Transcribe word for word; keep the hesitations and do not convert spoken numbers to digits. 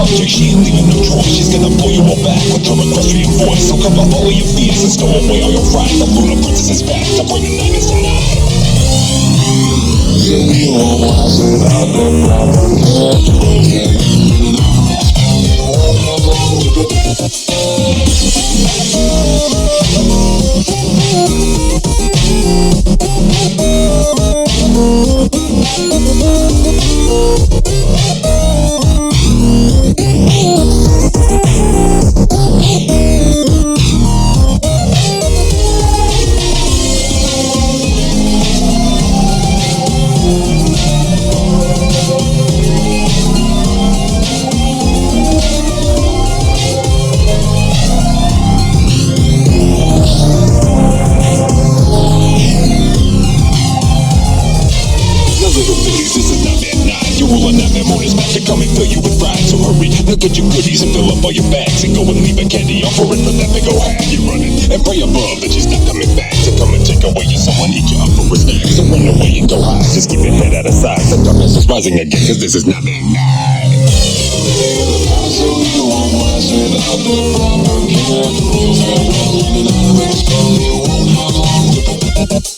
object, she ain't leaving no choice. She's gonna pull you all back with her equestrian voice. So cover all of your fears and stow away all your fright. The Luna Princess is back to bring the niggas tonight. You know why should I the proper look at your goodies and fill up all your bags and go and leave a candy offer it for that big ol' hag. You running and pray above that she's not coming back to come and take away your soul and eat you up for a snack. So run away and go high, just keep your head out of sight. The darkness is rising again, cause this is nothing night. So you won't last without the proper care. You'll have nothing to explode, you won't have long to